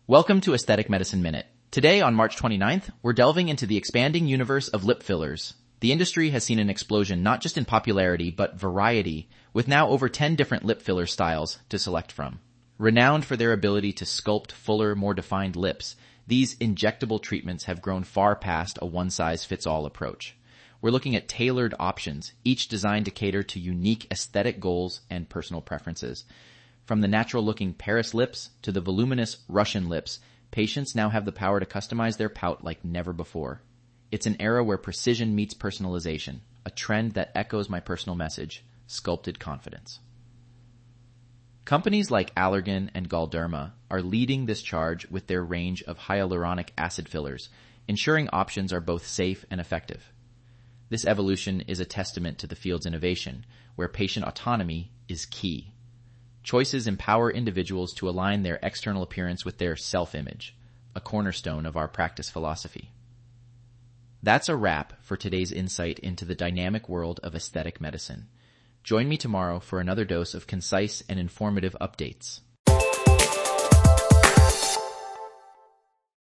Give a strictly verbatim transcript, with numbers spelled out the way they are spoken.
Welcome to Aesthetic Medicine Minute. Today, on March twenty-ninth, we're delving into the expanding universe of lip fillers. The industry has seen an explosion not just in popularity, but variety, with now over ten different lip filler styles to select from. Renowned for their ability to sculpt fuller, more defined lips, these injectable treatments have grown far past a one-size-fits-all approach. We're looking at tailored options, each designed to cater to unique aesthetic goals and personal preferences. From the natural-looking Paris lips to the voluminous Russian lips, patients now have the power to customize their pout like never before. It's an era where precision meets personalization, a trend that echoes my personal message, sculpted confidence. Companies like Allergan and Galderma are leading this charge with their range of hyaluronic acid fillers, ensuring options are both safe and effective. This evolution is a testament to the field's innovation, where patient autonomy is key. Choices empower individuals to align their external appearance with their self-image, a cornerstone of our practice philosophy. That's a wrap for today's insight into the dynamic world of aesthetic medicine. Join me tomorrow for another dose of concise and informative updates.